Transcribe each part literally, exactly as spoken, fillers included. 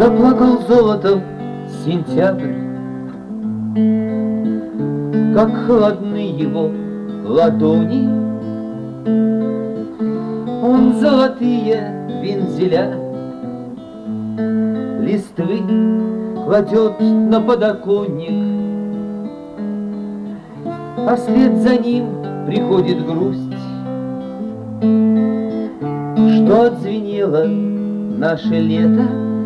Заплакал золотом сентябрь, как холодны его ладони. Он золотые вензеля листвы кладет на подоконник, а вслед за ним приходит грусть, что отзвенело наше лето.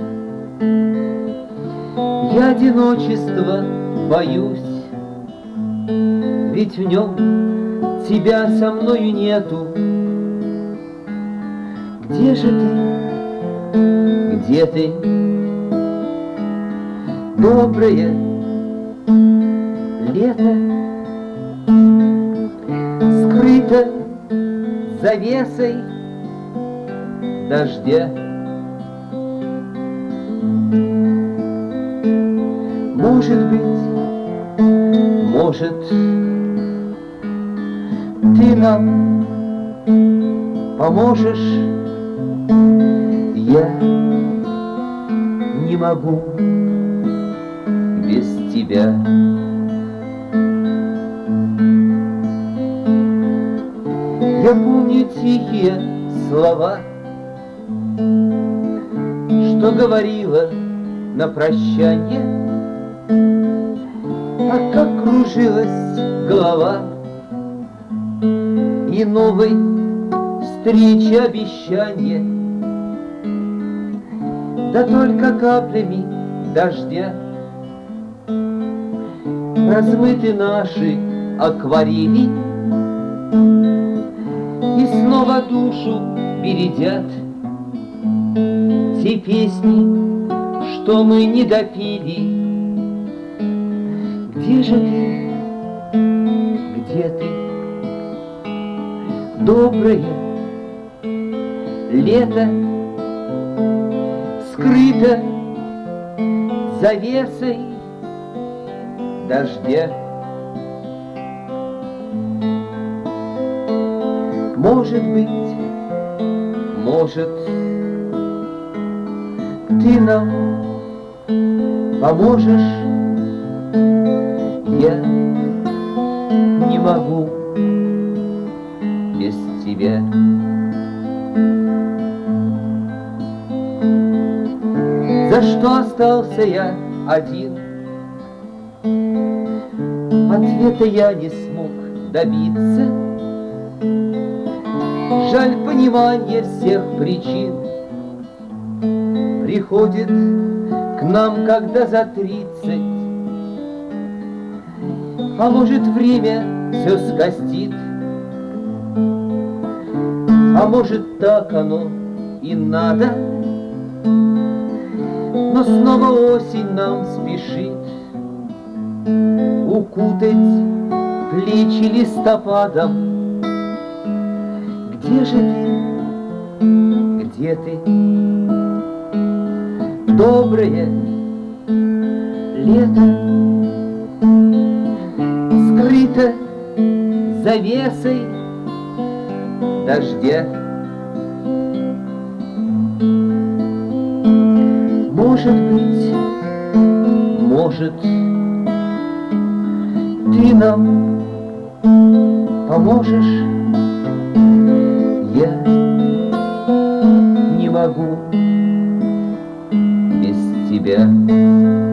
Я одиночества боюсь, ведь в нем тебя со мною нету. Где же ты, где ты, доброе лето? Скрыто завесой дождя. Может быть, может, ты нам поможешь. Я не могу без тебя. Я помню тихие слова, что говорила на прощанье, а как кружилась голова, и новой встречи обещанье, да только каплями дождя размыты наши акварели, и снова душу бередят те песни, что мы не допили. Где же ты, где ты, доброе лето? Скрыто завесой дождя. Может быть, может, ты нам поможешь. Я не могу без тебя. За что остался я один? Ответа я не смог добиться. Жаль понимания всех причин приходит к нам, когда за тридцать. А может, время все скостит, а может, так оно и надо. Но снова осень нам спешит укутать плечи листопадом. Где же ты, где ты, доброе лето? Скрыто завесой дождя. Может быть, может, ты нам поможешь. Я не могу без тебя.